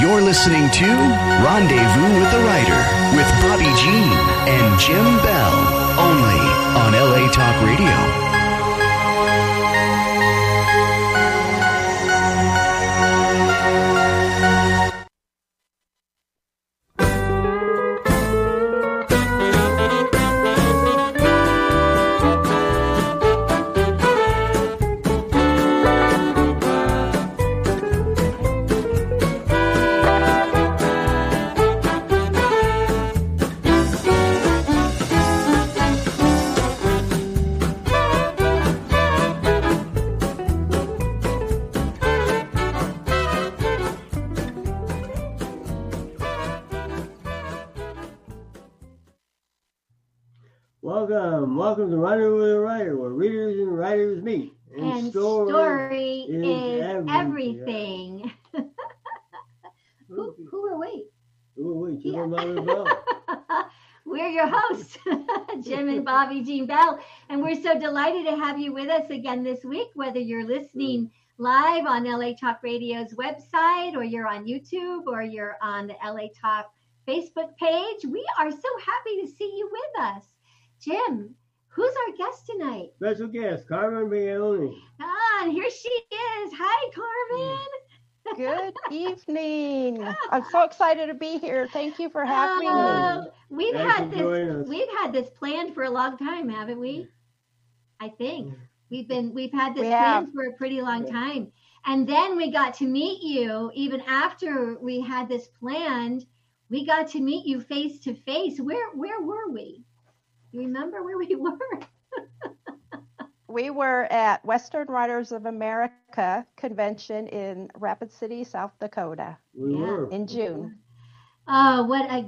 You're listening to Rendezvous with the Writer with Bobby Jean and Jim Bell, only on LA Talk Radio. Welcome to Rendezvous with a Writer, where readers and writers meet. And story is everything. Who are we? Who are we? Jim and Bobby Bell. We're your hosts, Jim and Bobby Jean Bell, and we're so delighted to have you with us again this week, whether you're listening live on LA Talk Radio's website, or you're on YouTube, or you're on the LA Talk Facebook page. We are so happy to see you with us. Jim, who's our guest tonight? Special guest, Carmen Bayoni. And here she is. Hi, Carmen. Good evening. I'm so excited to be here. Thank you for having me. We've had this planned for a long time, haven't we? I think we've had this planned for a pretty long time. And then we got to meet you even after we had this planned. We got to meet you face to face. Where were we? You remember where we were? We were at Western Writers of America convention in Rapid City, South Dakota. We were in June. Oh, what a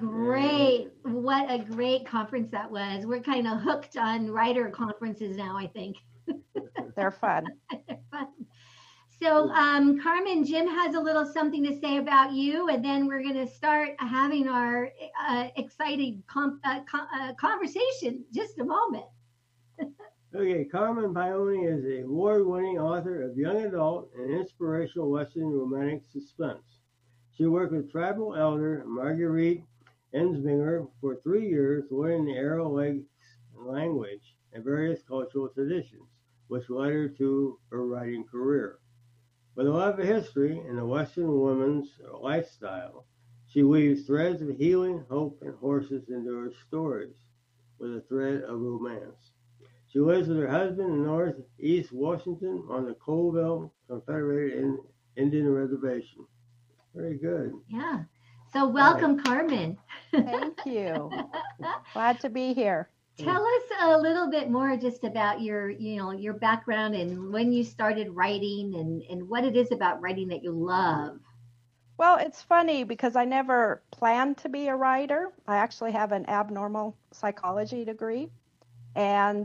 great conference that was. We're kind of hooked on writer conferences now, I think. They're fun. They're fun. So, Carmen, Jim has a little something to say about you, and then we're going to start having our exciting conversation. Just a moment. Okay, Carmen Bayoni is an award-winning author of young adult and inspirational Western romantic suspense. She worked with tribal elder Marguerite Ensminger for 3 years, learning the Arrow language and various cultural traditions, which led her to her writing career. With a love of history and the Western woman's lifestyle, she weaves threads of healing, hope, and horses into her stories with a thread of romance. She lives with her husband in northeast Washington on the Colville Confederated Indian Reservation. Very good. Yeah. So welcome, Carmen. Thank you. Glad to be here. Tell us a little bit more just about your background and when you started writing and what it is about writing that you love. Well, it's funny because I never planned to be a writer. I actually have an abnormal psychology degree. And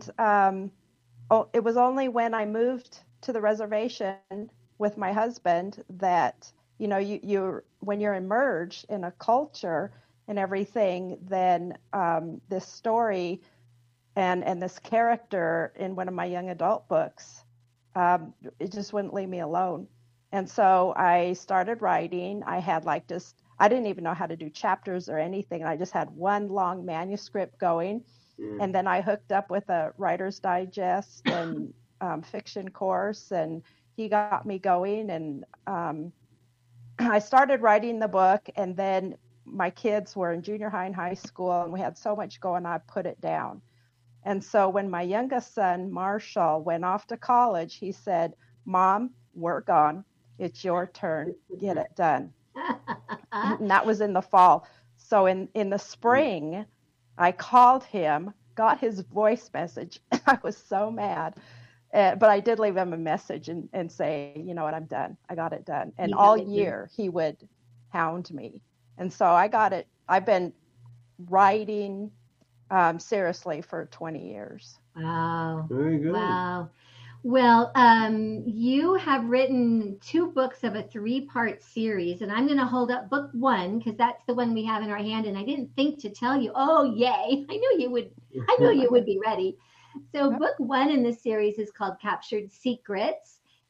it was only when I moved to the reservation with my husband that, you when you're immersed in a culture and everything, then this story and this character in one of my young adult books, it just wouldn't leave me alone. And so I started writing. I had I didn't even know how to do chapters or anything. I just had one long manuscript going. And then I hooked up with a Writer's Digest and fiction course, and he got me going. And I started writing the book, and then my kids were in junior high and high school, and we had so much going on, I put it down. And so when my youngest son, Marshall, went off to college, he said, "Mom, we're gone. It's your turn. Get it done." And that was in the fall. So in the spring, I called him, got his voice message. I was so mad. But I did leave him a message and say, you know what, I'm done. I got it done. And all year he would hound me. And so I got it. I've been writing seriously for 20 years. Wow. Very good. Wow. Well, you have written 2 books of a 3-part series, and I'm going to hold up book 1 because that's the one we have in our hand. And I didn't think to tell you. Oh, yay! I knew you would be ready. So, book 1 in this series is called Captured Secrets,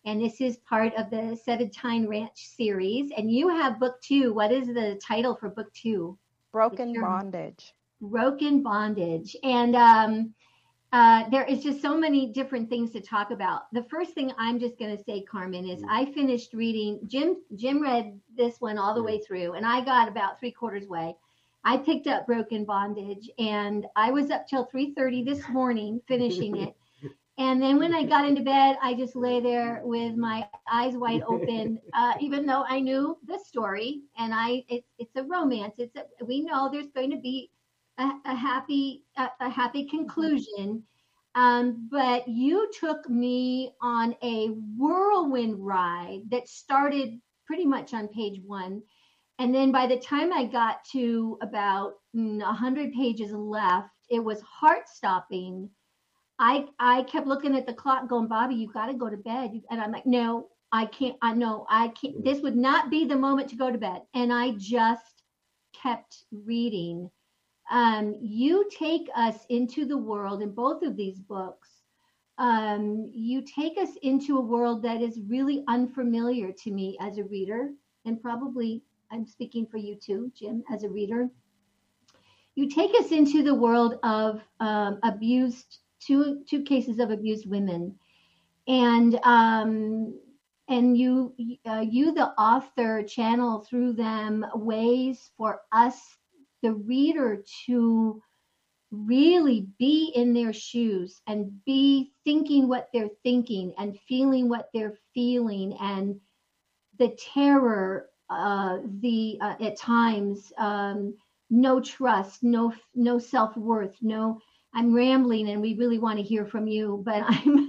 And this is part of the Seventeen Ranch series. And you have book 2. What is the title for book 2? Broken Bondage. Broken Bondage. And there is just so many different things to talk about. The first thing I'm just going to say, Carmen, is I finished reading, Jim read this one all the way through, and I got about 3/4 way. I picked up Broken Bondage, and I was up till 3:30 this morning finishing it. And then when I got into bed, I just lay there with my eyes wide open, even though I knew the story. And it's a romance. We know there's going to be a happy conclusion. But you took me on a whirlwind ride that started pretty much on page 1. And then by the time I got to about 100 pages left, it was heart-stopping. I kept looking at the clock going, Bobby, you got to go to bed. And I'm like, no, I can't. I can't. This would not be the moment to go to bed. And I just kept reading. You take us into the world in both of these books. You take us into a world that is really unfamiliar to me as a reader, and probably I'm speaking for you too, Jim, as a reader. You take us into the world of abused, two cases of abused women, and you, the author, channel through them ways for us, the reader, to really be in their shoes and be thinking what they're thinking and feeling what they're feeling, and the terror, at times, no trust, no self-worth, no. I'm rambling, and we really want to hear from you, but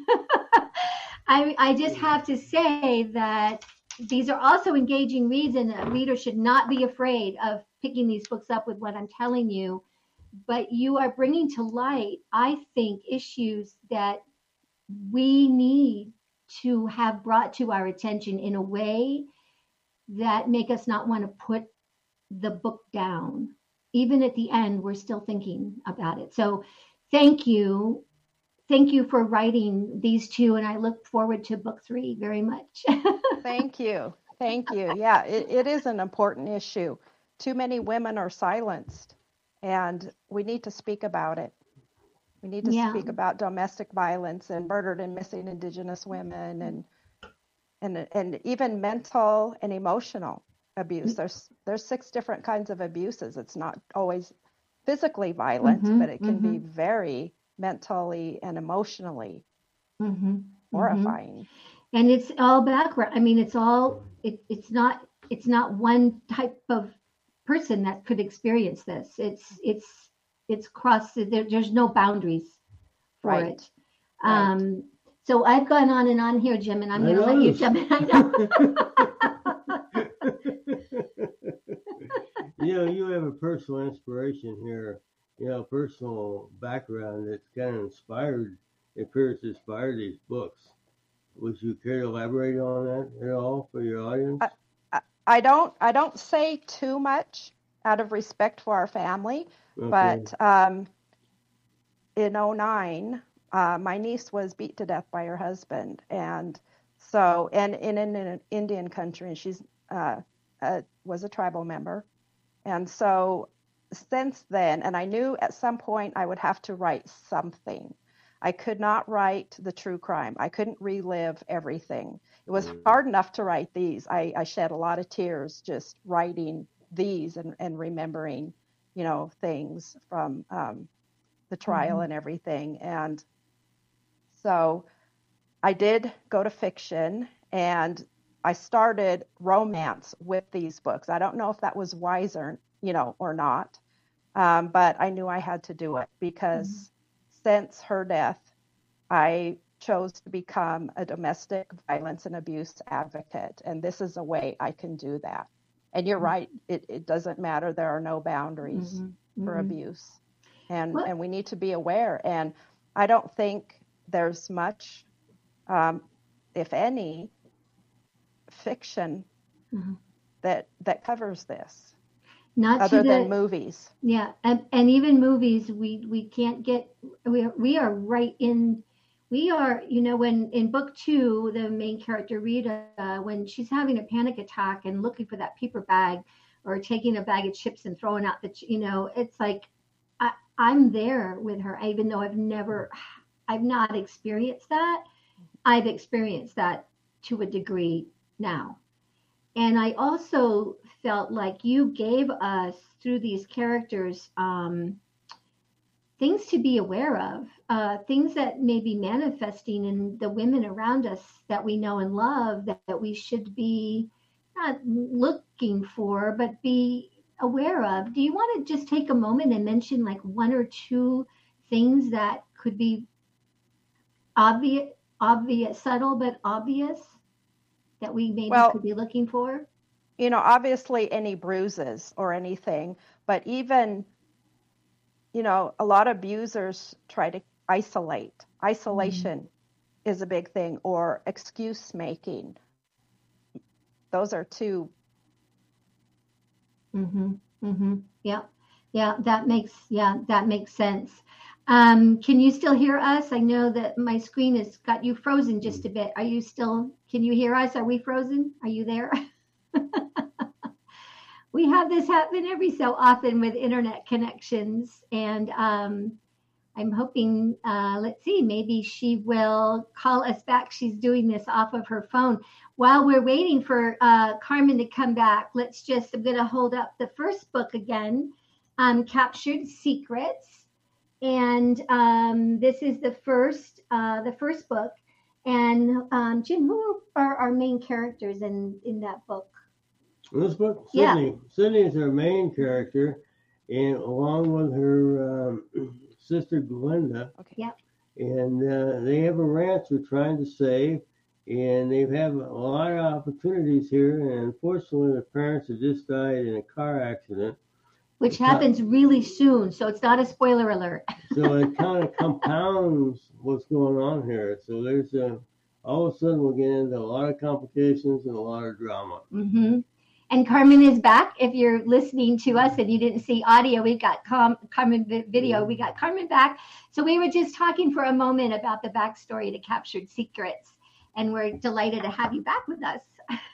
I just have to say that these are also engaging reads, and a reader should not be afraid of picking these books up with what I'm telling you. But you are bringing to light, I think, issues that we need to have brought to our attention in a way that make us not want to put the book down. Even at the end, we're still thinking about it. So thank you. Thank you for writing these 2, and I look forward to book 3 very much. Thank you. Thank you. Yeah, it is an important issue. Too many women are silenced, and we need to speak about it. We need to speak about domestic violence and murdered and missing Indigenous women, and even mental and emotional abuse. There's 6 different kinds of abuses. It's not always physically violent, but it can be very mentally and emotionally horrifying. And it's all background. I mean, it's not one type of person that could experience this. It's cross. There's no boundaries for it. So I've gone on and on here, Jim, and I'm going to let you jump in. I know. You have a personal inspiration here, personal background that's kind of appears to inspire these books. Would you care to elaborate on that at all for your audience? I don't say too much out of respect for our family, but in 2009, my niece was beat to death by her husband, and in an Indian country, and she's was a tribal member, and so since then, and I knew at some point I would have to write something. I could not write the true crime. I couldn't relive everything. It was hard enough to write these. I shed a lot of tears just writing these and remembering, things from the trial and everything. And so I did go to fiction, and I started romance with these books. I don't know if that was wiser, or not, but I knew I had to do it because since her death, I chose to become a domestic violence and abuse advocate, and this is a way I can do that. And you're right, it doesn't matter. There are no boundaries for abuse, and we need to be aware. And I don't think there's much, if any, fiction that covers this. Not other than movies. Yeah, and even movies, we can't get. We are right in. we are, when in book 2, the main character, Rita, when she's having a panic attack and looking for that paper bag or taking a bag of chips and throwing out it's like, I'm there with her, even though I've not experienced that. I've experienced that to a degree now. And I also felt like you gave us, through these characters, things to be aware of, things that may be manifesting in the women around us that we know and love, that we should be not looking for, but be aware of. Do you want to just take a moment and mention like 1 or 2 things that could be obvious, subtle, but obvious, that we maybe could be looking for? Obviously any bruises or anything, but even, a lot of abusers try to isolate. Isolation is a big thing, or excuse making. Those are 2. Yeah, that makes sense. Can you still hear us? I know that my screen has got you frozen just a bit. Can you hear us? Are we frozen? Are you there? We have this happen every so often with internet connections, and I'm hoping, let's see, maybe she will call us back. She's doing this off of her phone. While we're waiting for Carmen to come back, I'm going to hold up the first book again, Captured Secrets. And this is the first book. And Jim, who are our main characters in that book? In this book, Sydney. Yeah. Sydney is our main character, and along with her sister Glenda. Okay. Yep. And they have a ranch they're trying to save, and they've had a lot of opportunities here. And unfortunately, the parents have just died in a car accident, which happens really soon. So it's not a spoiler alert. So it kind of compounds what's going on here. So there's all of a sudden we'll get into a lot of complications and a lot of drama. Mm-hmm. And Carmen is back. If you're listening to us and you didn't see audio, we got Carmen video. We got Carmen back. So we were just talking for a moment about the backstory to Captured Secrets, and we're delighted to have you back with us.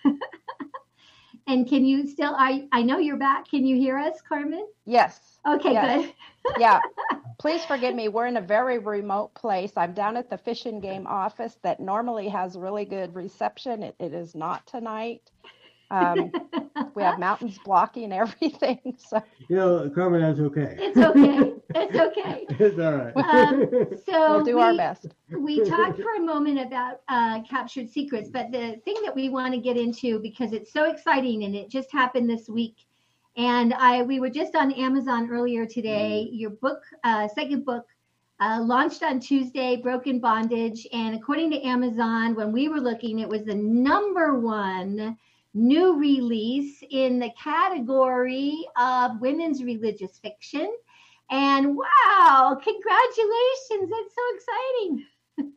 And can you still, I know you're back. Can you hear us, Carmen? Yes. Okay, yes. Good. Yeah. Please forgive me. We're in a very remote place. I'm down at the Fish and Game office that normally has really good reception. It is not tonight. We have mountains blocking everything. So Carmen, that's okay. It's okay. It's okay. It's all right. So we'll do our best. We talked for a moment about Captured Secrets, but the thing that we want to get into, because it's so exciting and it just happened this week, and we were just on Amazon earlier today. Your book, second book, launched on Tuesday, Broken Bondage, and according to Amazon, when we were looking, it was the #1 new release in the category of women's religious fiction. And wow, congratulations. That's so exciting.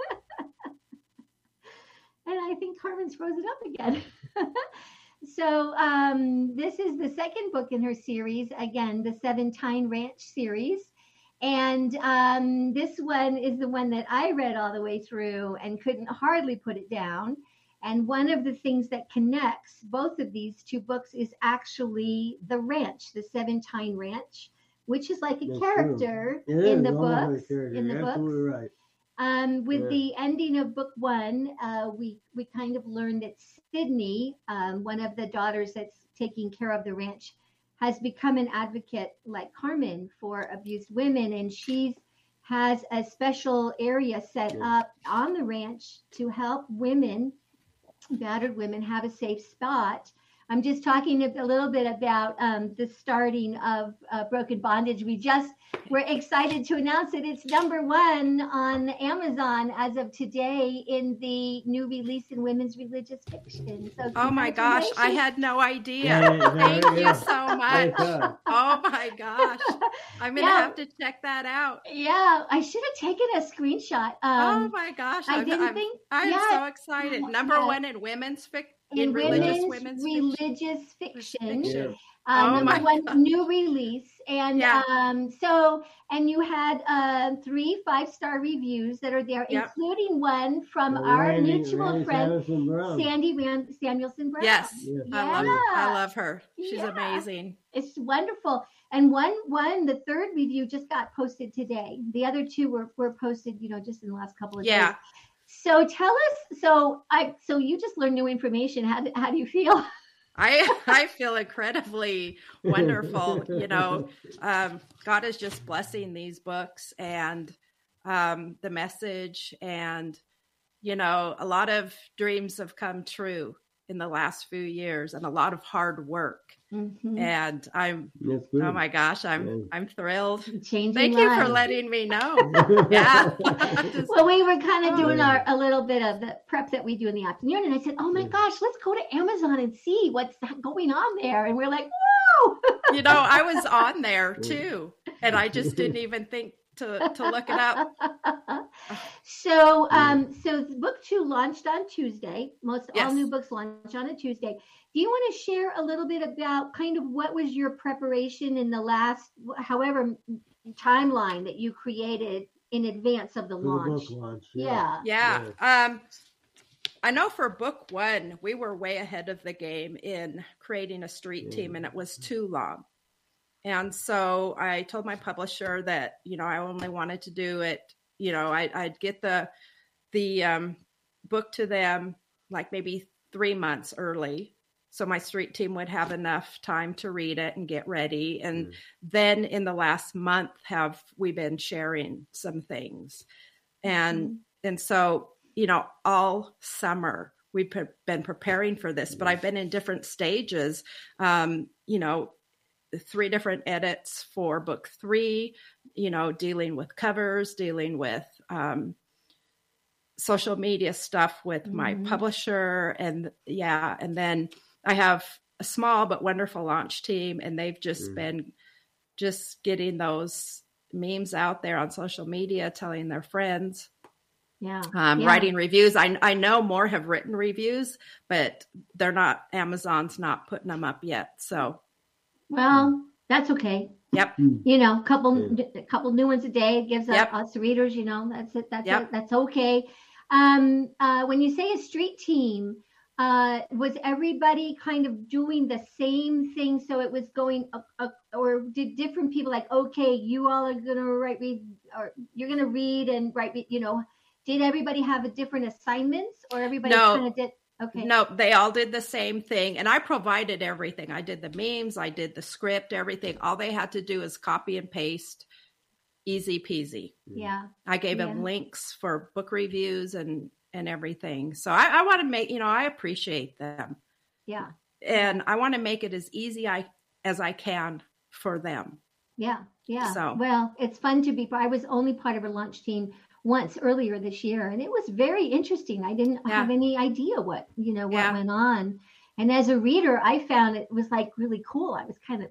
And I think Carmen's frozen up again. So this is the second book in her series, again, the Seven Tyne Ranch series. And this one is the one that I read all the way through and couldn't hardly put it down. And one of the things that connects both of these 2 books is actually the ranch, the Seven Tyne Ranch, which is like a character in the books. Absolutely right. With the ending of book 1, we kind of learned that Sydney, one of the daughters that's taking care of the ranch, has become an advocate like Carmen for abused women, and she has a special area set up on the ranch to help women, battered women, have a safe spot. I'm just talking a little bit about the starting of Broken Bondage. We're excited to announce that it's #1 on Amazon as of today in the new release in women's religious fiction. So oh my gosh, I had no idea. Thank you so much. Oh my gosh. I'm going to have to check that out. Yeah, I should have taken a screenshot. Oh my gosh. I'm so excited. #1 in women's fiction. In religious fiction. Number one new release. And and you had 3 5-star reviews that are there, including one from our mutual friend, Sandy Samuelson Brown. Yes. I love her. She's amazing. It's wonderful. And the third review just got posted today. The other 2 were posted, just in the last couple of days. So tell us, so you just learned new information. How do you feel? I feel incredibly wonderful. God is just blessing these books and the message, and a lot of dreams have come true in the last few years, and a lot of hard work. Mm-hmm. And oh my gosh, I'm thrilled. Thank you for letting me know. Yeah. Well, we were kind of doing a little bit of the prep that we do in the afternoon, and I said, oh my gosh, let's go to Amazon and see what's going on there. And we're like, whoa. I was on there too, and I just didn't even think to look it up. So book 2 launched on Tuesday. All new books launch on a Tuesday. Do you want to share a little bit about kind of what was your preparation in the last, however, timeline that you created in advance of the launch? The book launch. Yeah. I know for book 1, we were way ahead of the game in creating a street team, and it was too long. And so I told my publisher that, I only wanted to do it, I'd get the book to them like maybe 3 months early. So my street team would have enough time to read it and get ready. And then in the last month we've been sharing some things. And so, all summer we've been preparing for this, but I've been in different stages, 3 different edits for book 3, dealing with covers, dealing with social media stuff with my publisher. And then I have a small but wonderful launch team, and they've just been getting those memes out there on social media, telling their friends. Writing reviews. I know more have written reviews, but Amazon's not putting them up yet. So. Well, that's okay. Yep. A couple new ones a day gives us readers, that's it. That's okay. When you say a street team, was everybody kind of doing the same thing? So it was going or did different people like, okay, you all are going to read, or you're going to read and write, did everybody have different assignments, or everybody kind of did? Okay. No, they all did the same thing. And I provided everything. I did the memes, I did the script, everything. All they had to do is copy and paste. Easy peasy. Yeah. I gave them links for book reviews and everything. So I want to make, I appreciate them. Yeah. And I want to make it as easy as I can for them. Yeah. Yeah. So, well, it's fun to be, I was only part of a launch team once earlier this year, and it was very interesting. I didn't have any idea what went on. And as a reader, I found it was like really cool. I was kind of,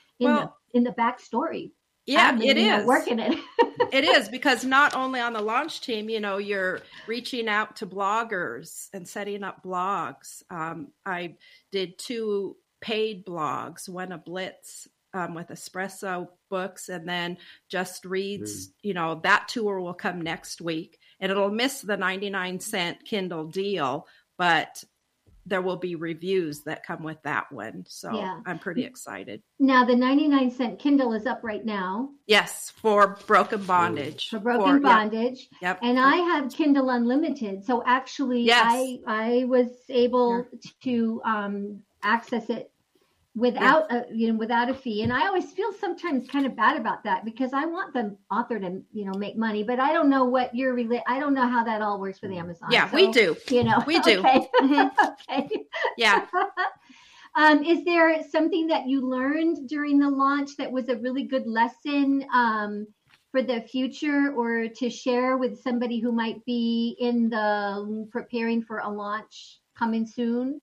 in the backstory. Yeah, it is. Working it. It is, because not only on the launch team, you're reaching out to bloggers and setting up blogs. I did 2 paid blogs, one a Blitz with Espresso Books, and then Just Reads. That tour will come next week, and it'll miss the 99-cent Kindle deal, but there will be reviews that come with that one. So I'm pretty excited. Now the 99-cent Kindle is up right now. Yes, for Broken Bondage. For Broken Bondage. Yep. And I have Kindle Unlimited. So actually I was able to access it without without a fee. And I always feel sometimes kind of bad about that, because I want the author to make money, but I don't know what I don't know how that all works with Amazon. Yeah, so, we do. We do. Okay. Mm-hmm. Okay. Yeah. Is there something that you learned during the launch that was a really good lesson for the future, or to share with somebody who might be in the preparing for a launch coming soon?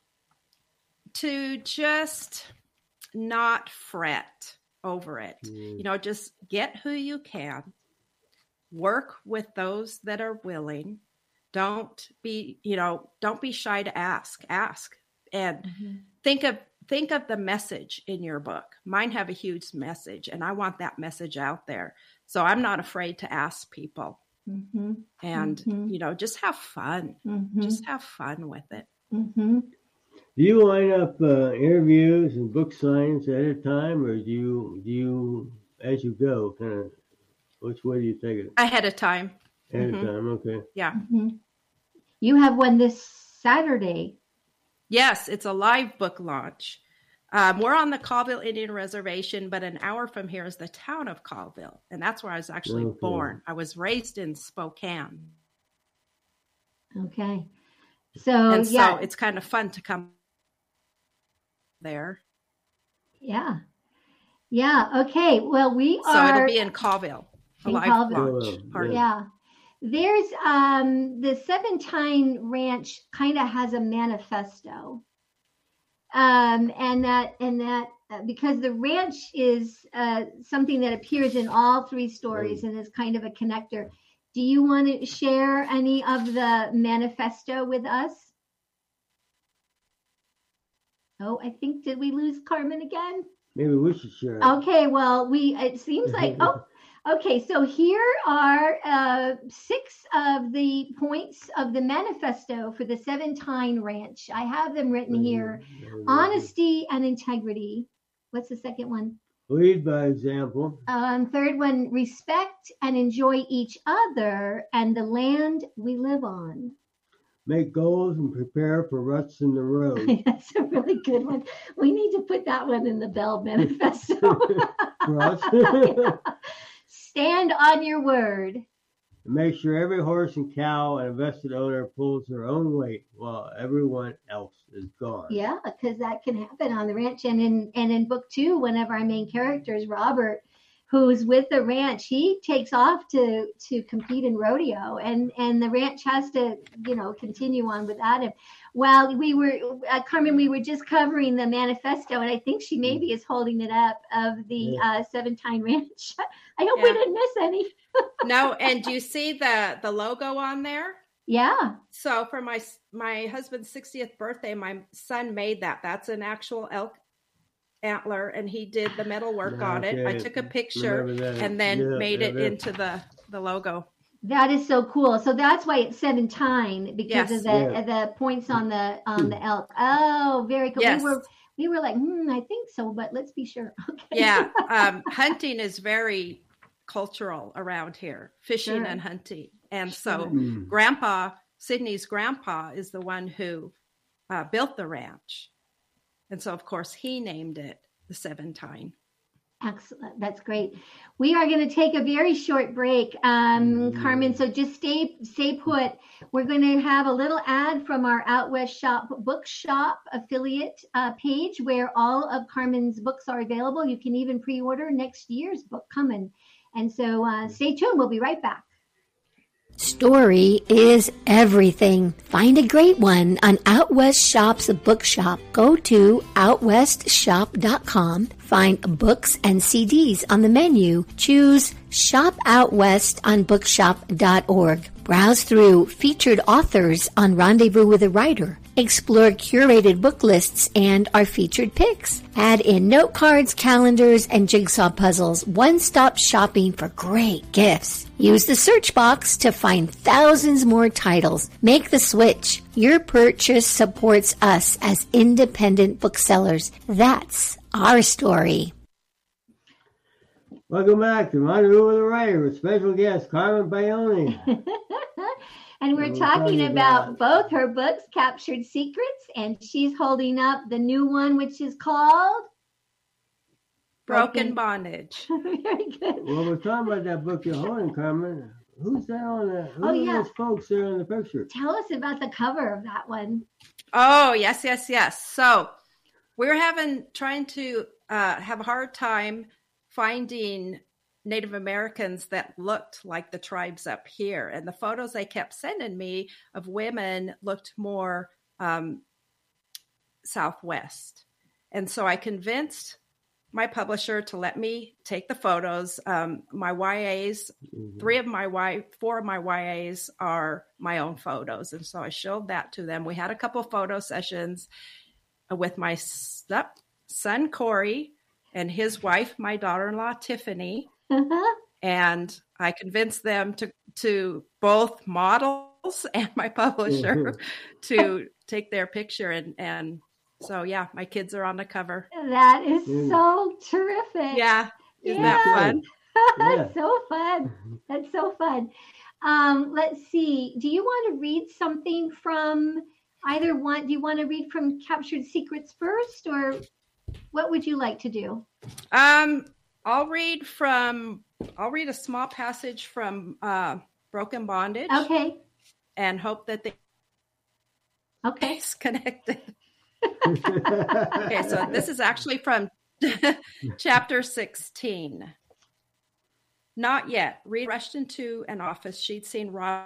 To just not fret over it. Just get who you can. Work with those that are willing. Don't be shy to ask. And think of think of the message in your book. Mine have a huge message, and I want that message out there. So I'm not afraid to ask people. Mm-hmm. And, Mm-hmm. you know, just have fun. Mm-hmm. Just have fun with it. Mm-hmm. Do you line up interviews and book signings at a time, or do you as you go, kind of, which way do you take it? Ahead of time. Ahead of time, okay. Yeah. Mm-hmm. You have one this Saturday. Yes, it's a live book launch. We're on the Colville Indian Reservation, but an hour from here is the town of Colville. And that's where I was actually born. I was raised in Spokane. Okay. So it's kind of fun to come there. Yeah. Yeah. Okay. Well, So it'll be in Colville. A live launch party. Yeah. There's the Seven Tine Ranch kind of has a manifesto. And that because the ranch is something that appears in all three stories and is kind of a connector. Do you want to share any of the manifesto with us? Oh, I think, did we lose Carmen again? Maybe we should share it. Okay, well, it seems like, okay, so here are 6 of the points of the manifesto for the Seven Tine Ranch. I have them written here. Honesty and integrity. What's the second one? Lead by example. Third one, respect and enjoy each other and the land we live on. Make goals and prepare for ruts in the road. That's a really good one. We need to put that one in the Bell Manifesto. For us. Yeah. Stand on your word. Make sure every horse and cow and vested owner pulls their own weight while everyone else is gone. Yeah, because that can happen on the ranch. And in book 2, one of our main characters, Robert, who's with the ranch, he takes off to compete in rodeo, and the ranch has to, continue on without him. Well, we were, Carmen, we were just covering the manifesto, and I think she maybe is holding it up of the Seven Tine Ranch. I hope we didn't miss any. No, and do you see the logo on there? Yeah. So for my husband's 60th birthday, my son made that. That's an actual elk antler, and he did the metal work on it. I took a picture and then made it into the logo. That is so cool. So that's why it's Seven Tine, because of the points on the elk. Oh, very cool. Yes. We were like, I think so, but let's be sure. Okay. Yeah. Hunting is very cultural around here, fishing and hunting. And so Sydney's grandpa is the one who built the ranch. And so, of course, he named it the Seven Tine. Excellent. That's great. We are going to take a very short break, Carmen. So just stay put. We're going to have a little ad from our Out West Shop Bookshop affiliate page where all of Carmen's books are available. You can even pre-order next year's book coming. And so stay tuned. We'll be right back. Story is everything. Find a great one on Out West Shop's bookshop. Go to outwestshop.com. Find books and CDs on the menu. Choose Shop Out West on bookshop.org. Browse through featured authors on Rendezvous with a Writer. Explore curated book lists and our featured picks. Add in note cards, calendars, and jigsaw puzzles. One-stop shopping for great gifts. Use the search box to find thousands more titles. Make the switch. Your purchase supports us as independent booksellers. That's our story. Welcome back to Rendezvous with a Writer with special guest Carmen Bayoni. And we're talking about both her books, Captured Secrets, and she's holding up the new one, which is called Broken Bondage. Very good. Well, we're talking about that book you're holding, Carmen. Who's that on that? Who are those folks there in the picture? Tell us about the cover of that one. Oh, yes. So we're trying to have a hard time finding Native Americans that looked like the tribes up here. And the photos they kept sending me of women looked more Southwest. And so I convinced my publisher to let me take the photos. My YAs, 4 of my YAs are my own photos. And so I showed that to them. We had a couple of photo sessions. with my son, Corey, and his wife, my daughter-in-law, Tiffany. And I convinced them to both models and my publisher to take their picture. And so, yeah, my kids are on the cover. That is so terrific. Yeah. Isn't that fun? That's so fun. That's so fun. Let's see. Do you want to read something from either one? Do you want to read from Captured Secrets first, or what would you like to do? I'll read a small passage from Broken Bondage. Okay. And hope that they is connected. Okay, so this is actually from chapter 16. Not yet. Rita rushed into an office. She'd seen Rob.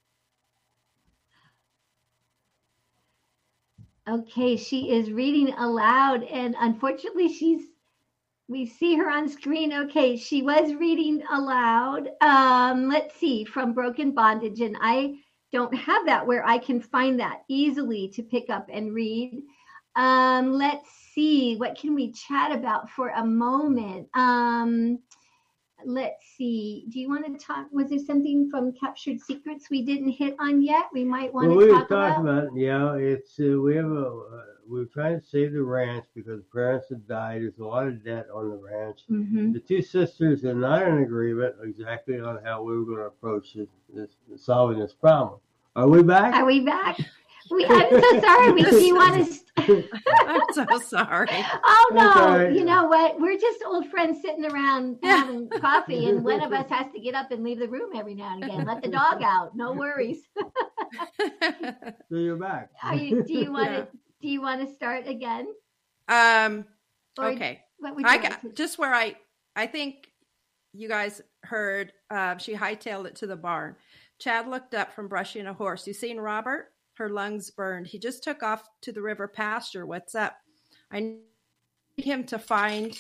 Okay, she is reading aloud, and unfortunately we see her on screen. Okay, she was reading aloud. Let's see, from Broken Bondage, and I don't have that where I can find that easily to pick up and read. Let's see, what can we chat about for a moment? Let's see. Do you want to talk? Was there something from Captured Secrets we didn't hit on yet? We might want to talk about. Yeah, it's we're trying to save the ranch because parents have died. There's a lot of debt on the ranch. Mm-hmm. The two sisters are not in agreement exactly on how we were going to approach solving this problem. Are we back? Are we back? I'm so sorry. Do you want to? I'm so sorry. Oh no! Okay. You know what? We're just old friends sitting around having coffee, and one of us has to get up and leave the room every now and again. Let the dog out. No worries. So you're back. Do you want to start again? Okay. What would you like to... Just where I think you guys heard. She hightailed it to the barn. Chad looked up from brushing a horse. You seen Robert? Her lungs burned. He just took off to the river pasture. What's up? I need him to find.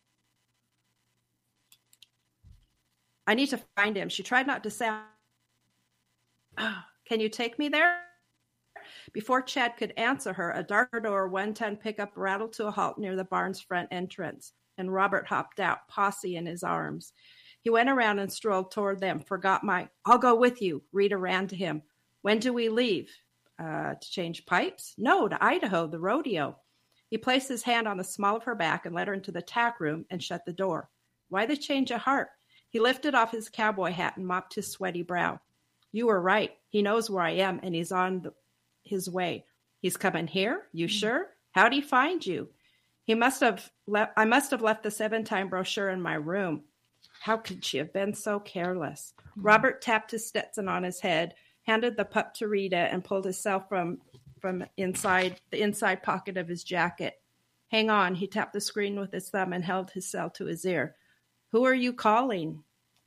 I need to find him. She tried not to sound. Oh, can you take me there? Before Chad could answer her, a dark door 1-ton pickup rattled to a halt near the barn's front entrance, and Robert hopped out, posse in his arms. He went around and strolled toward them. Forgot my, I'll go with you. Rita ran to him. When do we leave? To change pipes? No, to Idaho, the rodeo. He placed his hand on the small of her back and led her into the tack room and shut the door. Why the change of heart? He lifted off his cowboy hat and mopped his sweaty brow. You were right. He knows where I am, and he's on his way. He's coming here? You sure? How'd he find you? I must have left the 7-time brochure in my room. How could she have been so careless? Robert tapped his Stetson on his head, handed the pup to Rita, and pulled his cell from inside the inside pocket of his jacket. Hang on. He tapped the screen with his thumb and held his cell to his ear. Who are you calling?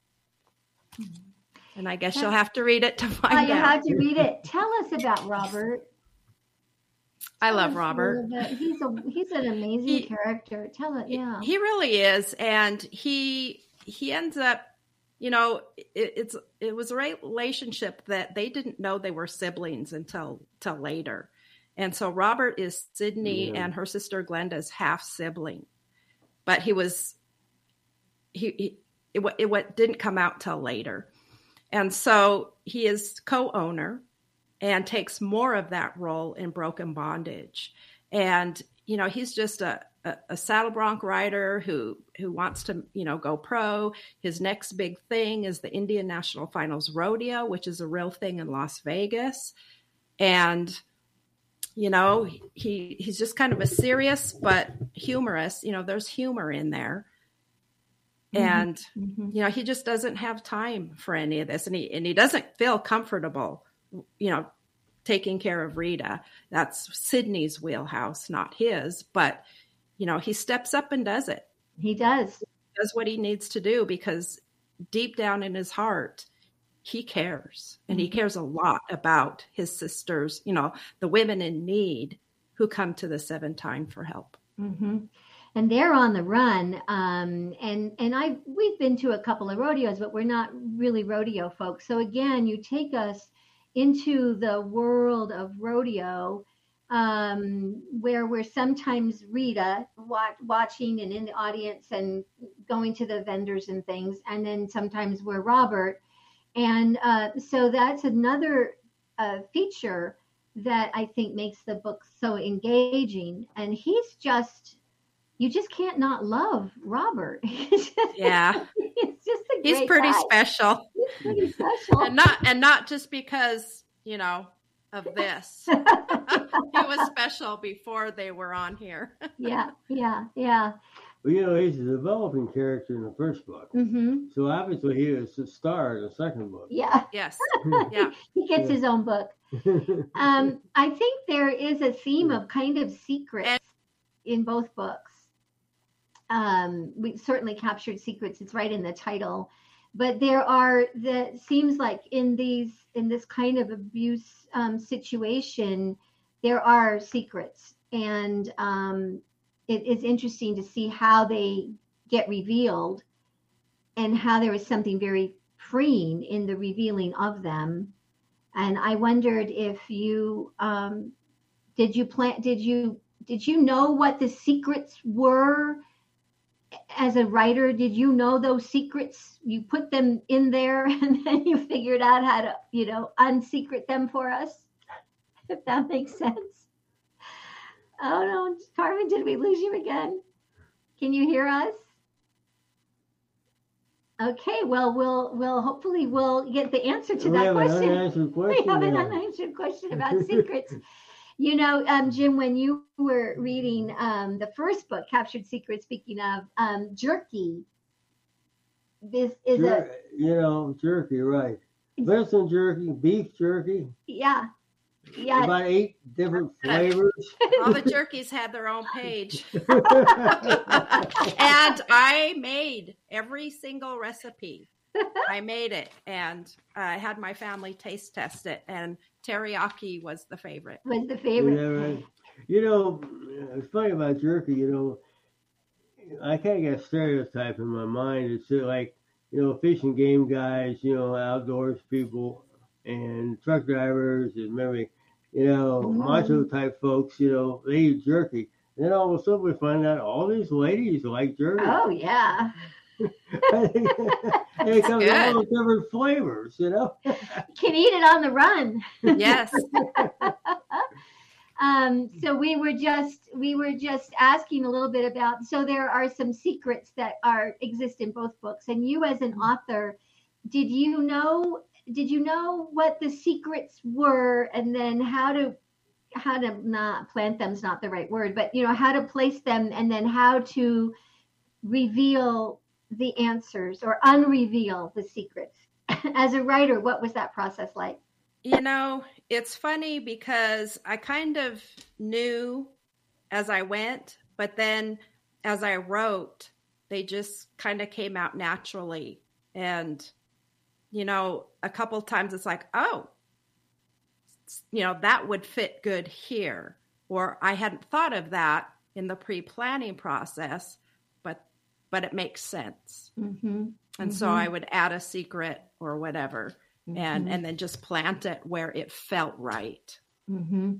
And I guess you'll have to read it to find out. You have to read it. Tell us about Robert. I love Robert. He's an amazing character. Tell it, yeah. He really is, and he ends up. You know, it was a relationship that they didn't know they were siblings until later. And so Robert is Sydney and her sister Glenda's half sibling. But it didn't come out till later. And so he is co-owner and takes more of that role in Broken Bondage. And, you know, he's just a saddle bronc rider who wants to, you know, go pro. His next big thing is the Indian National Finals Rodeo, which is a real thing in Las Vegas. And, you know, he's just kind of a serious but humorous, you know, there's humor in there. And, you know, he just doesn't have time for any of this. And he doesn't feel comfortable, you know, taking care of Rita. That's Sydney's wheelhouse, not his. But, you know, he steps up and does it. He does. He does what he needs to do because deep down in his heart, he cares. And he cares a lot about his sisters, you know, the women in need who come to the 7-time for help. Mm-hmm. And they're on the run. We've been to a couple of rodeos, but we're not really rodeo folks. So again, you take us into the world of rodeo. where we're sometimes Rita watching and in the audience and going to the vendors and things, and then sometimes we're Robert. And so that's another feature that I think makes the book so engaging. And you just can't not love Robert. Yeah. It's just a He's great pretty guy. special. He's pretty special. And not just because, of this. He was special before they were on here. Yeah. Well, he's a developing character in the first book. Mm-hmm. So obviously he is the star in the second book. Yeah. Yes. Yeah. He gets his own book. I think there is a theme of kind of secrets in both books. We certainly captured secrets. It's right in the title. But seems like in this kind of abuse situation, there are secrets. And it is interesting to see how they get revealed and how there is something very freeing in the revealing of them. And I wondered if you did you know what the secrets were as a writer? Did you know those secrets? You put them in there and then you figured out how to, unsecret them for us, if that makes sense. Oh no, Carmen, did we lose you again? Can you hear us? Okay, well, we'll hopefully we'll get the answer to that question. We have an unanswered question about secrets. Jim, when you were reading the first book, Captured Secrets, speaking of jerky, this is jerky, right? Venison jerky, beef jerky. Yeah. About 8 different flavors. All the jerkies had their own page. And I made every single recipe. I made it, and I had my family taste test it, and teriyaki was the favorite. Yeah, right. It's funny about jerky, I kind of get a stereotype in my mind. It's like, fish and game guys, outdoors people, and truck drivers, and maybe, macho type folks, they eat jerky. And then all of a sudden we find out all these ladies like jerky. Oh, yeah. And it comes in all those different flavors, Can eat it on the run. Yes. So we were just asking a little bit about, so there are some secrets that exist in both books, and you as an author, did you know what the secrets were, and then how to not plant them's not the right word, but how to place them, and then how to reveal the answers or unreveal the secrets? As a writer, what was that process like? It's funny because I kind of knew as I went, but then as I wrote, they just kind of came out naturally. And, a couple times it's like, oh, that would fit good here. Or I hadn't thought of that in the pre-planning process, but it makes sense. Mm-hmm. And so I would add a secret or whatever, and then just plant it where it felt right. Mm-hmm.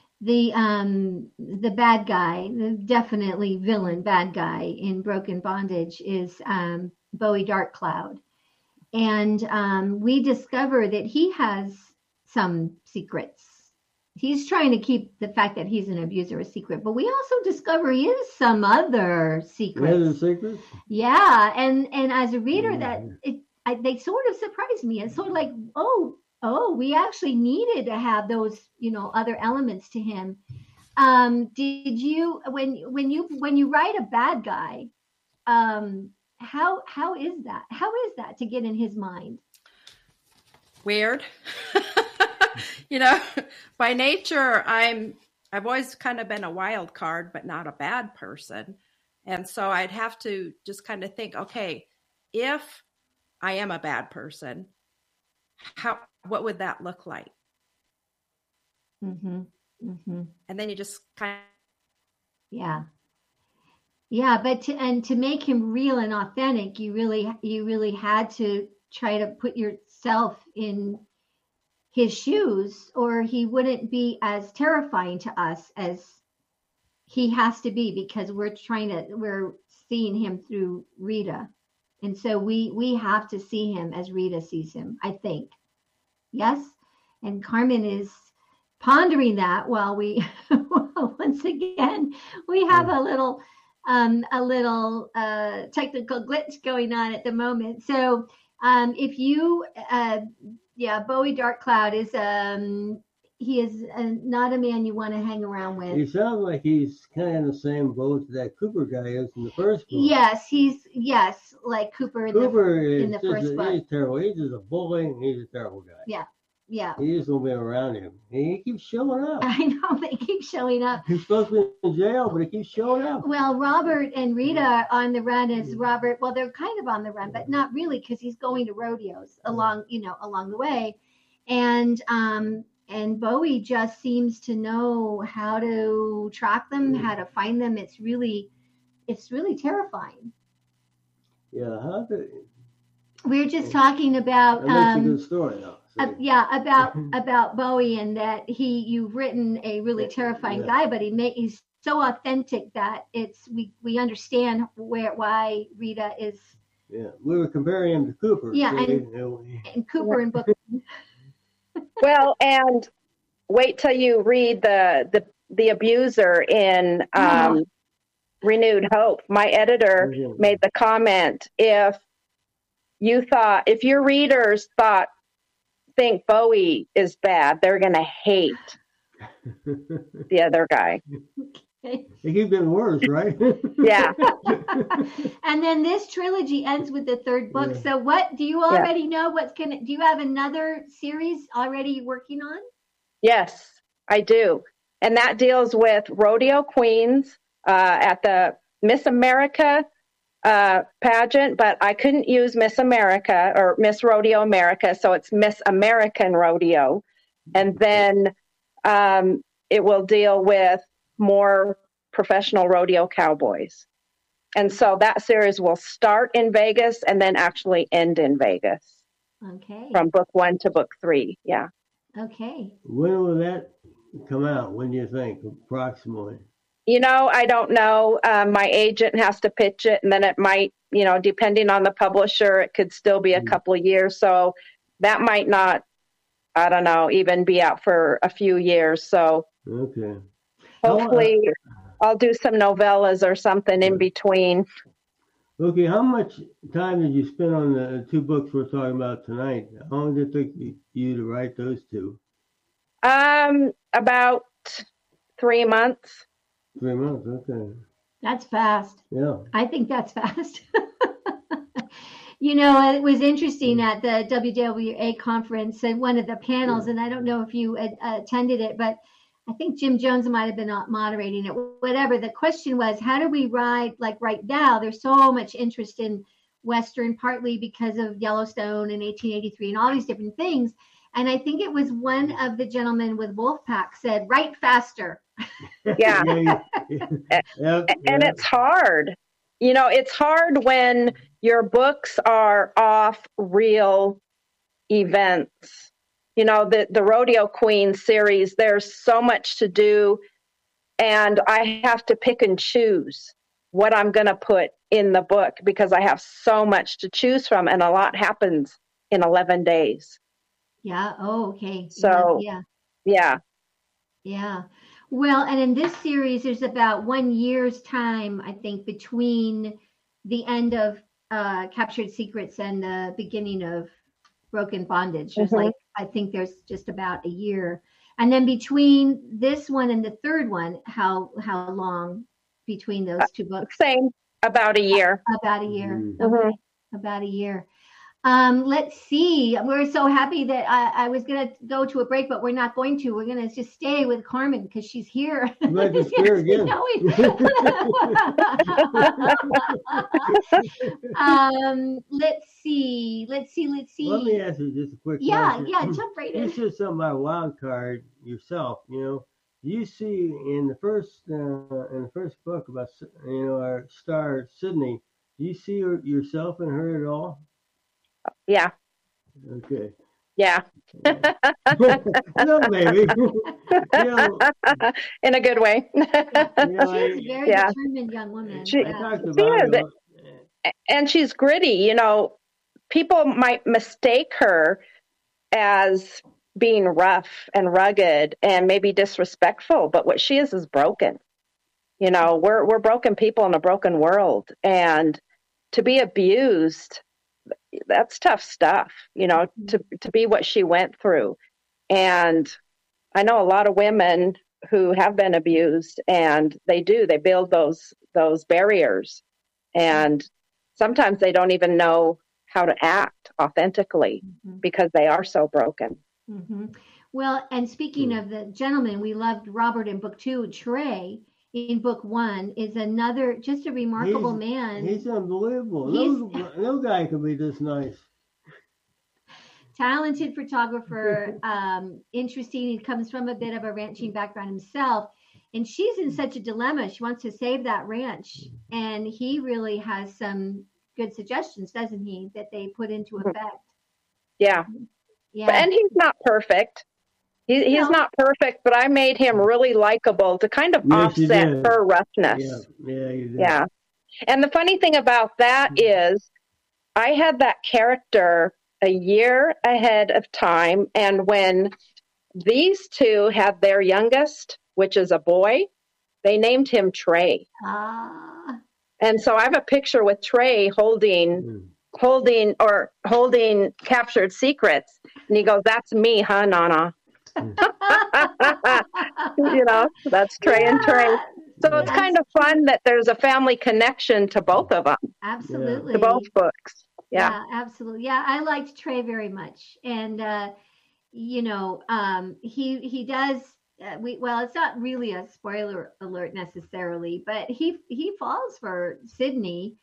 The bad guy, the definitely villain bad guy in Broken Bondage is Bowie Darkcloud. And we discover that he has some secrets. He's trying to keep the fact that he's an abuser a secret, but we also discover he has some other secrets. Other secrets? Yeah, and as a reader, they sort of surprised me. It's sort of like, oh, we actually needed to have those, other elements to him. Did you, when you write a bad guy, how is that? How is that to get in his mind? Weird. By nature, I've always kind of been a wild card, but not a bad person. And so I'd have to just kind of think, okay, if I am a bad person, what would that look like? Mm-hmm. Mm-hmm. And then you just kind of. Yeah. But to make him real and authentic, you really had to try to put yourself in his shoes, or he wouldn't be as terrifying to us as he has to be, because we're seeing him through Rita. And so we have to see him as Rita sees him, I think. Yes? And Carmen is pondering that while we, once again, we have a little technical glitch going on at the moment. So if you, Bowie Dark Cloud is, he is not a man you want to hang around with. He sounds like he's kind of in the same boat that Cooper guy is in the first book. Yes, like Cooper in the first book. He's terrible. He's just a bully. He's a terrible guy. Yeah. He just won't be around him. He keeps showing up. I know, they keep showing up. He's supposed to be in jail, but he keeps showing up. Well, Robert and Rita are on the run as Robert. Well, they're kind of on the run, but not really, because he's going to rodeos along the way. And Bowie just seems to know how to track them, how to find them. It's really terrifying. Yeah, we're just talking about that makes a good story, though. About Bowie, and that you've written a really terrifying guy, but he's so authentic that we understand why Rita is. Yeah, we were comparing him to Cooper. Yeah, and Cooper in book. Well, and wait till you read the abuser in Renewed Hope. My editor made the comment, if your readers think Bowie is bad, they're going to hate the other guy. Okay. They keep getting worse, right? Yeah. And then this trilogy ends with the third book. Yeah. So what do you already know? Do you have another series already working on? Yes, I do. And that deals with rodeo queens at the Miss America pageant, but I couldn't use Miss America or Miss Rodeo America, so it's Miss American Rodeo. And then it will deal with more professional rodeo cowboys. And so that series will start in Vegas and then actually end in Vegas. Okay. From book 1 to book 3. Yeah. Okay. When will that come out? When do you think, approximately? I don't know. My agent has to pitch it, and then it might, depending on the publisher, it could still be a couple of years. So that might not, I don't know, even be out for a few years. So okay. Hopefully I'll do some novellas or something in between. Okay, how much time did you spend on the 2 books we're talking about tonight? How long did it take you to write those 2? About 3 months. 3 months, okay. That's fast. Yeah. I think that's fast. It was interesting at the WWA conference and one of the panels, and I don't know if you attended it, but I think Jim Jones might have been moderating it, whatever. The question was, how do we ride, like right now, there's so much interest in Western, partly because of Yellowstone in 1883 and all these different things. And I think it was one of the gentlemen with Wolfpack said, write faster. Yeah. And it's hard. It's hard when your books are off real events. The Rodeo Queen series, there's so much to do, and I have to pick and choose what I'm going to put in the book because I have so much to choose from, and a lot happens in 11 days. Yeah. Oh, okay. So, yeah. Well, and in this series, there's about 1 year's time, I think, between the end of Captured Secrets and the beginning of Broken Bondage. There's I think there's just about a year. And then between this one and the third one, how long between those 2 books? Same, about a year. About a year. Mm-hmm. Okay, about a year. Let's see. We're so happy that I was going to go to a break, but we're not going to. We're going to just stay with Carmen because she's here. You might just hear again. Let's see. Let me ask you just a quick question. Yeah, jump right in. You said something about a wild card yourself. You see in the first book about our star Sydney. Do you see yourself in her at all? Yeah. Okay. Yeah. No, baby. In a good way. She's a very Yeah. determined young woman. She- I talked She about is. it. And she's gritty. People might mistake her as being rough and rugged and maybe disrespectful, but what she is broken. We're broken people in a broken world, and to be abused, that's tough stuff, to be what she went through. And I know a lot of women who have been abused, and they build those barriers, and sometimes they don't even know how to act authentically because they are so broken. Mm-hmm. Well, and speaking of the gentleman, we loved Robert in book 2. Trey in book 1 is another, just a remarkable man. He's unbelievable. No guy could be this nice. Talented photographer, interesting. He comes from a bit of a ranching background himself. And she's in such a dilemma. She wants to save that ranch. And he really has some good suggestions, doesn't he, that they put into effect? Yeah. Yeah. And he's not perfect. He's not perfect, but I made him really likable to kind of offset her roughness. Yeah, you did. Yeah. And the funny thing about that is I had that character a year ahead of time. And when these two had their youngest, which is a boy, they named him Trey. And so I have a picture with Trey holding captured secrets. And he goes, "That's me, huh, Nana?" That's Trey and Trey. So it's kind of fun that there's a family connection to both of them. Absolutely. To both books. Yeah, absolutely. Yeah, I liked Trey very much. And, he does, it's not really a spoiler alert necessarily, but he falls for Sydney.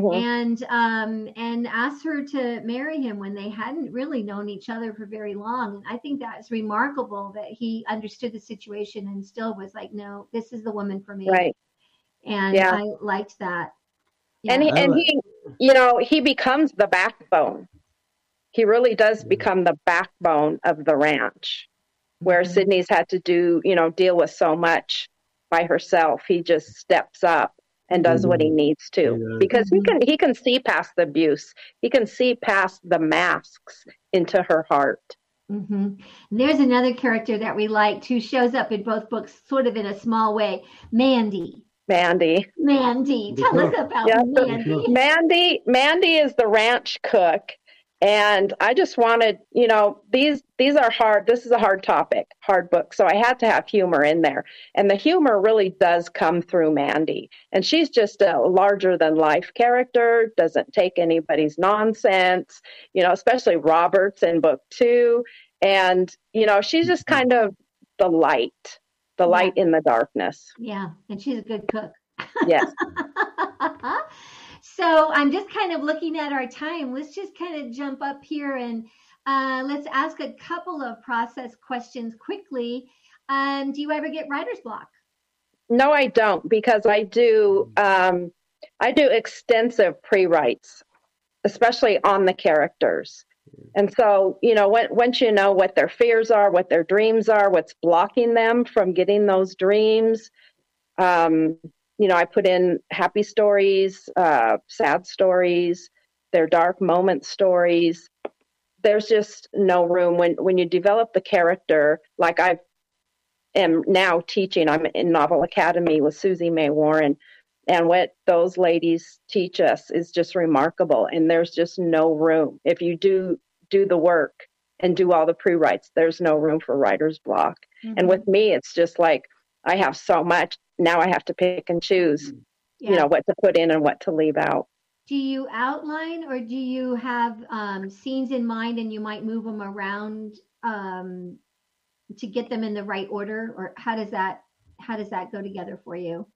And asked her to marry him when they hadn't really known each other for very long. And I think that's remarkable that he understood the situation and still was like, no, this is the woman for me. Right. And I liked that. Yeah. And he becomes the backbone. He really does become the backbone of the ranch, where Sydney's had to deal with so much by herself. He just steps up and does what he needs to, because he can see past the abuse. He can see past the masks into her heart. Mm-hmm. And there's another character that we liked who shows up in both books, sort of in a small way, Mandy. Tell us about Mandy. Mandy is the ranch cook. And I just wanted, these are hard. This is a hard topic, hard book. So I had to have humor in there. And the humor really does come through Mandy. And she's just a larger than life character, doesn't take anybody's nonsense, especially Robert's in book 2. And, she's just kind of the light in the darkness. Yeah. And she's a good cook. Yes. So I'm just kind of looking at our time. Let's just kind of jump up here and let's ask a couple of process questions quickly. Do you ever get writer's block? No, I don't, because I do extensive pre-writes, especially on the characters. And so, once you know what their fears are, what their dreams are, what's blocking them from getting those dreams, I put in happy stories, sad stories, their dark moment stories. There's just no room when you develop the character. Like I am now teaching, I'm in Novel Academy with Susie May Warren, and what those ladies teach us is just remarkable. And there's just no room. If you do the work and do all the pre-writes, there's no room for writer's block. Mm-hmm. And with me, it's just like, I have so much. Now I have to pick and choose, what to put in and what to leave out. Do you outline, or do you have scenes in mind and you might move them around to get them in the right order? Or how does that go together for you?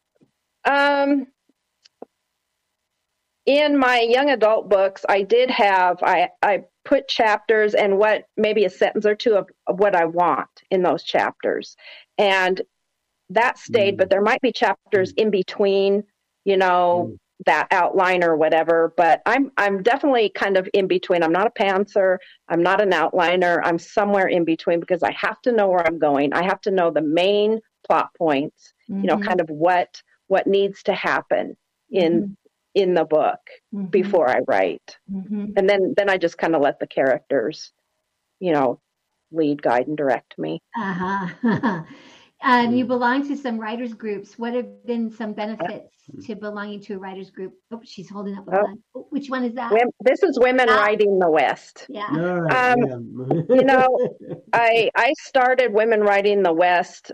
In my young adult books, I did have, I put chapters and what maybe a sentence or two of what I want in those chapters. And that stayed, but there might be chapters in between, that outline or whatever, but I'm definitely kind of in between. I'm not a pantser. I'm not an outliner. I'm somewhere in between because I have to know where I'm going. I have to know the main plot points, kind of what needs to happen in the book before I write. And then I just kind of let the characters, lead, guide, and direct me. You belong to some writers groups. What have been some benefits to belonging to a writers group? Oh, she's holding up a gun. Oh, which one is that? This is Women Writing the West. Yeah. I started Women Writing the West,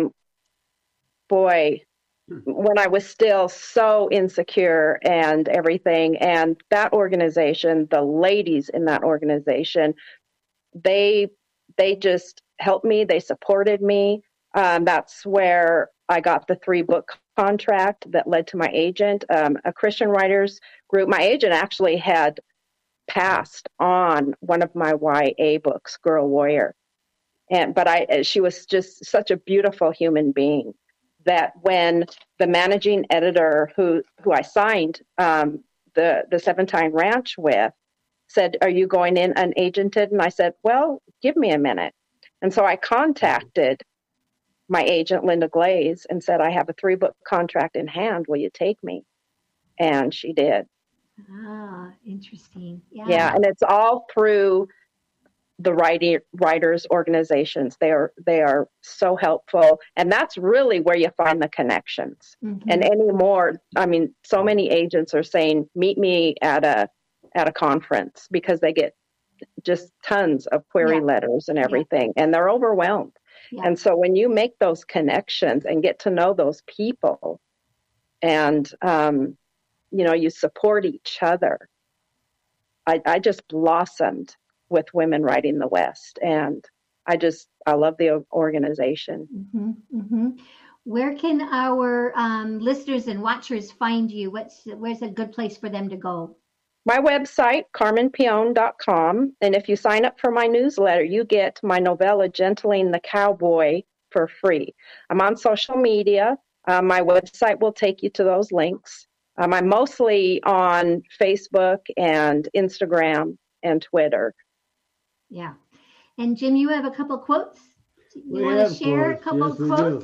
when I was still so insecure and everything. And that organization, the ladies in that organization, they just helped me. They supported me. That's where I got the 3-book contract that led to my agent, a Christian writers group. My agent actually had passed on one of my YA books, Girl Warrior. But she was just such a beautiful human being that when the managing editor who I signed the Serpentine Ranch with said, "Are you going in unagented?" And I said, "Well, give me a minute." And so I contacted my agent, Linda Glaze, and said, "I have a 3-book contract in hand. Will you take me?" And she did. Ah, interesting. Yeah. Yeah, and it's all through the writers organizations. They are so helpful, and that's really where you find the connections. And anymore, I mean, so many agents are saying, "Meet me at a conference," because they get just tons of query letters and everything, and they're overwhelmed. And so when you make those connections and get to know those people, and you support each other, I just blossomed with Women Writing the West, and I love the organization. Where can our listeners and watchers find you? Where's a good place for them to go? My website, CarmenPeon.com, and if you sign up for my newsletter, you get my novella, Gentling the Cowboy, for free. I'm on social media. My website will take you to those links. I'm mostly on Facebook and Instagram and Twitter. Yeah. And Jim, you have a couple quotes? You want to share a couple quotes?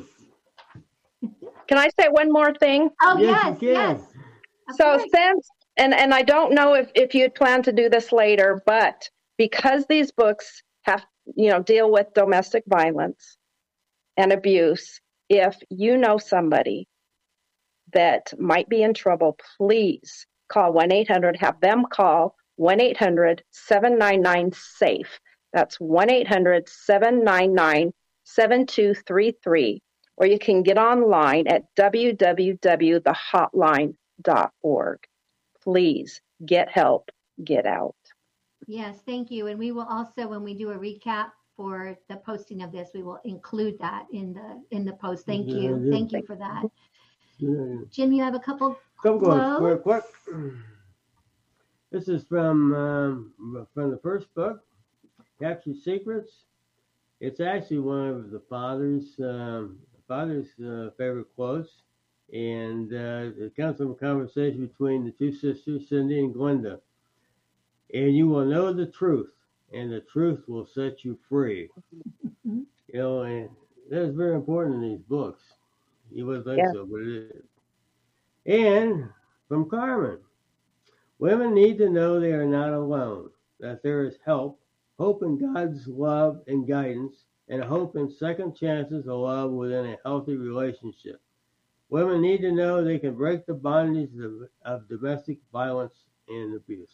Can I say one more thing? Oh, yes. So since, and I don't know if you had planned to do this later, but because these books have, deal with domestic violence and abuse, if you know somebody that might be in trouble, please call 1-800, have them call 1-800-799-SAFE. That's 1-800-799-7233. Or you can get online at www.thehotline.org. Please get help, get out. Yes, thank you. And we will also, when we do a recap for the posting of this, we will include that in the post. Thank you. Thank you for that. Jim, you have a couple quotes? Quick. This is from the first book, Captured Secrets. It's actually one of the father's favorite quotes, and it comes from a conversation between the two sisters, Cindy and Glenda. And you will know the truth, and the truth will set you free. And that's very important in these books. You wouldn't think so, but it is. And from Carmen, women need to know they are not alone, that there is help, hope in God's love and guidance, and hope in second chances of love within a healthy relationship. Women need to know they can break the bondage of domestic violence and abuse.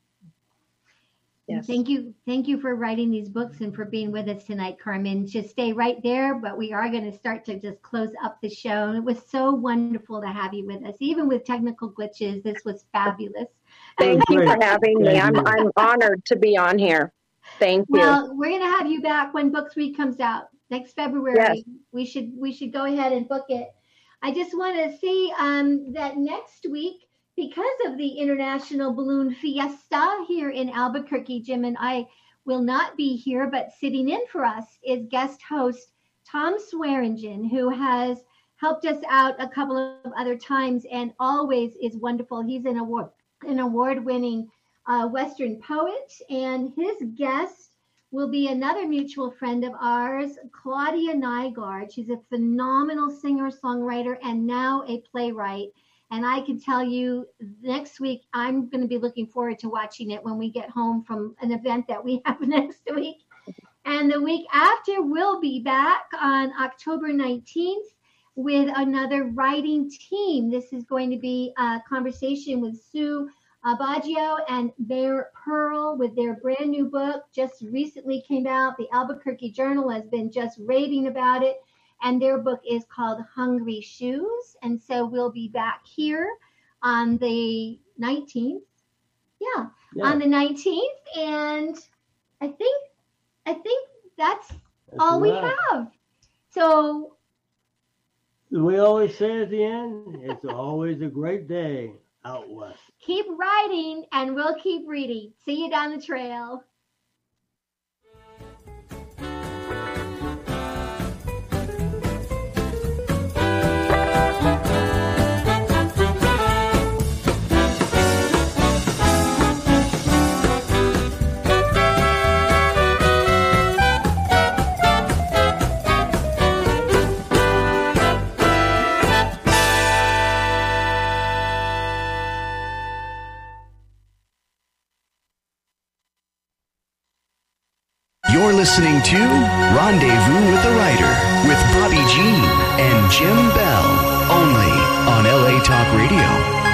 Yes. Thank you for writing these books and for being with us tonight, Carmen. Just stay right there, but we are going to start to just close up the show. And it was so wonderful to have you with us, even with technical glitches. This was fabulous. Thank you for having me. I'm honored to be on here. Thank you. Well, we're going to have you back when Books Week comes out next February. Yes. We should go ahead and book it. I just want to say that next week, because of the International Balloon Fiesta here in Albuquerque, Jim and I will not be here, but sitting in for us is guest host Tom Swearingen, who has helped us out a couple of other times and always is wonderful. He's an award-winning Western poet, and his guest will be another mutual friend of ours, Claudia Nygaard. She's a phenomenal singer-songwriter and now a playwright. And I can tell you next week, I'm going to be looking forward to watching it when we get home from an event that we have next week. And the week after, we'll be back on October 19th with another writing team. This is going to be a conversation with Sue Baggio and Bear Pearl with their brand new book. Just recently came out. The Albuquerque Journal has been just raving about it. And their book is called Hungry Shoes. And so we'll be back here on the 19th. Yeah. On the 19th. And I think that's all we have. So we always say at the end, it's always a great day out west. Keep writing and we'll keep reading. See you down the trail. You're listening to Rendezvous with the Writer with Bobby Jean and Jim Bell, only on LA Talk Radio.